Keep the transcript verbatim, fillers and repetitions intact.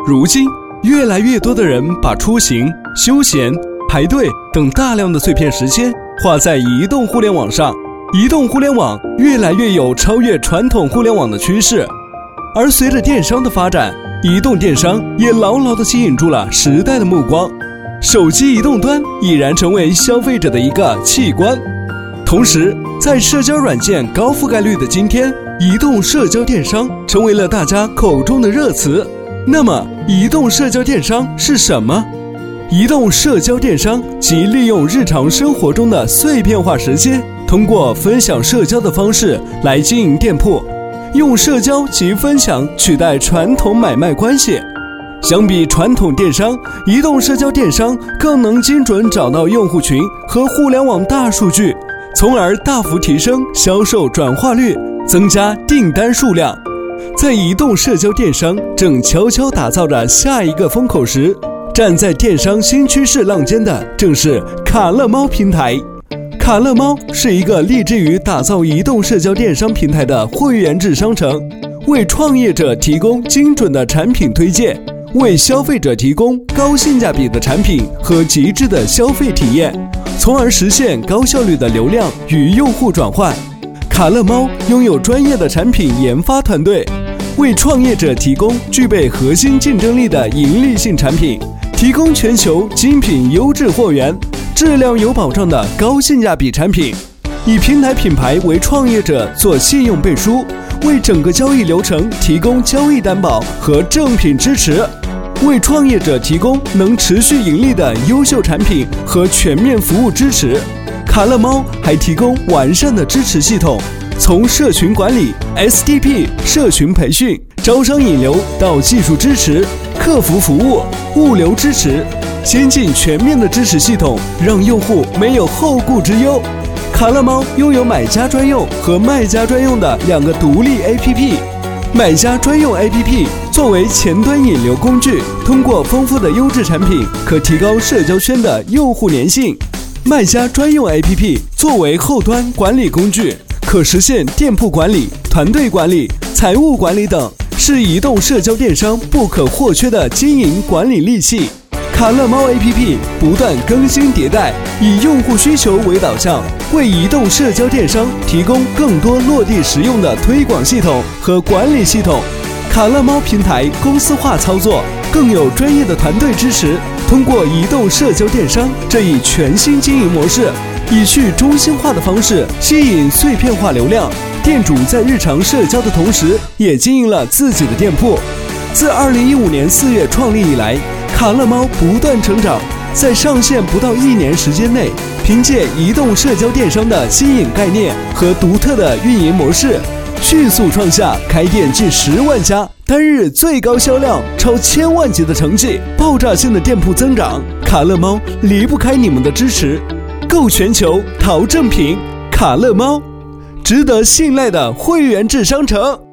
如今，越来越多的人把出行、休闲、排队等大量的碎片时间花在移动互联网上。移动互联网越来越有超越传统互联网的趋势，而随着电商的发展，移动电商也牢牢地吸引住了时代的目光。手机移动端已然成为消费者的一个器官。同时，在社交软件高覆盖率的今天，移动社交电商成为了大家口中的热词。那么，移动社交电商是什么？移动社交电商即利用日常生活中的碎片化时间，通过分享社交的方式来经营店铺，用社交及分享取代传统买卖关系。相比传统电商，移动社交电商更能精准找到用户群和互联网大数据，从而大幅提升销售转化率，增加订单数量。在移动社交电商正悄悄打造着下一个风口时，站在电商新趋势浪尖的正是卡乐猫平台。卡乐猫是一个立志于打造移动社交电商平台的会员制商城，为创业者提供精准的产品推荐，为消费者提供高性价比的产品和极致的消费体验，从而实现高效率的流量与用户转换。卡乐猫拥有专业的产品研发团队，为创业者提供具备核心竞争力的盈利性产品，提供全球精品优质货源，质量有保障的高性价比产品，以平台品牌为创业者做信用背书，为整个交易流程提供交易担保和正品支持，为创业者提供能持续盈利的优秀产品和全面服务支持。卡乐猫还提供完善的支持系统，从社群管理、S D P、社群培训、招商引流到技术支持、客服服务、物流支持，先进全面的支持系统，让用户没有后顾之忧。卡乐猫拥有买家专用和卖家专用的两个独立 A P P。买家专用 A P P 作为前端引流工具，通过丰富的优质产品，可提高社交圈的用户粘性。卖家专用 A P P 作为后端管理工具，可实现店铺管理、团队管理、财务管理等，是移动社交电商不可或缺的经营管理利器。卡乐猫 A P P 不断更新迭代，以用户需求为导向，为移动社交电商提供更多落地实用的推广系统和管理系统。卡乐猫平台公司化操作，更有专业的团队支持。通过移动社交电商这一全新经营模式，以去中心化的方式吸引碎片化流量，店主在日常社交的同时，也经营了自己的店铺。自二零一五年四月创立以来，卡乐猫不断成长，在上线不到一年时间内，凭借移动社交电商的新颖概念和独特的运营模式，迅速创下开店近十万家，单日最高销量超千万级的成绩，爆炸性的店铺增长。卡乐猫离不开你们的支持，购全球淘正品，卡乐猫，值得信赖的会员制商城。